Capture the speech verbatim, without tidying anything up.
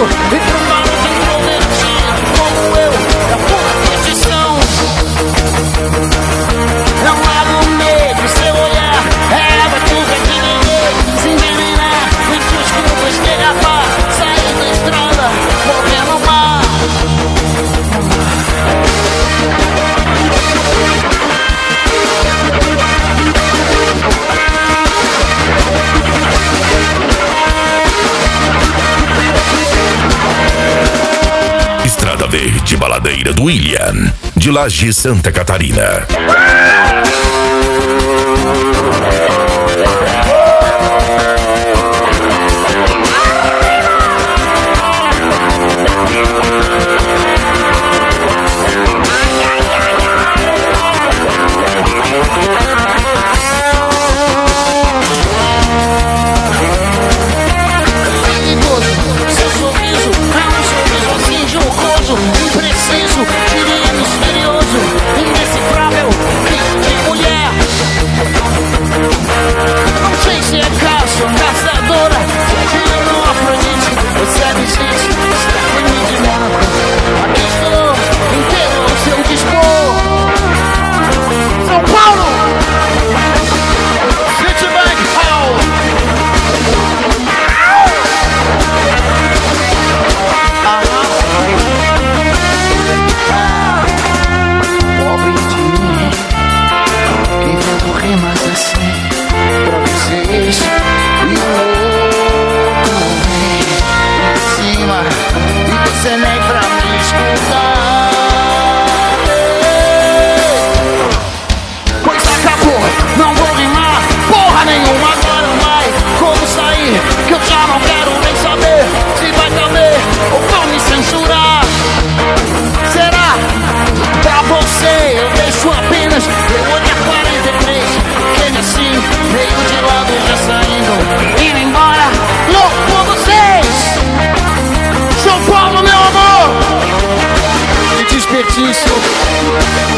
E pro maluco inconvertido como eu, é pura perdição. É um lado negro, seu olhar é a batuca de ninguém se envenenar. Entre os grupos que rapar, sair da estrada, morrer no mar. Estrada Verde Baladeira do William, de Laje, Santa Catarina. Impreciso, diria misterioso, indecifrável, de mulher. Não sei se é caça ou caçadora, se eu não Afrodite, você é difícil, está comigo de Mônaco. Aqui estou, inteiro ao seu dispor. São Paulo! Citibank Hall! Rimas assim pra vocês e o outro vem em cima e você nem pra me escutar. Pois acabou, não vou rimar porra nenhuma. Agora vai, como sair, que eu já não quero nem saber se vai caber ou vão me censurar. Será? Pra você eu deixo apenas eu olhar quarenta e três. Assim, meio de lado já saindo, indo embora, louco por vocês. São Paulo, meu amor. Que desperdício.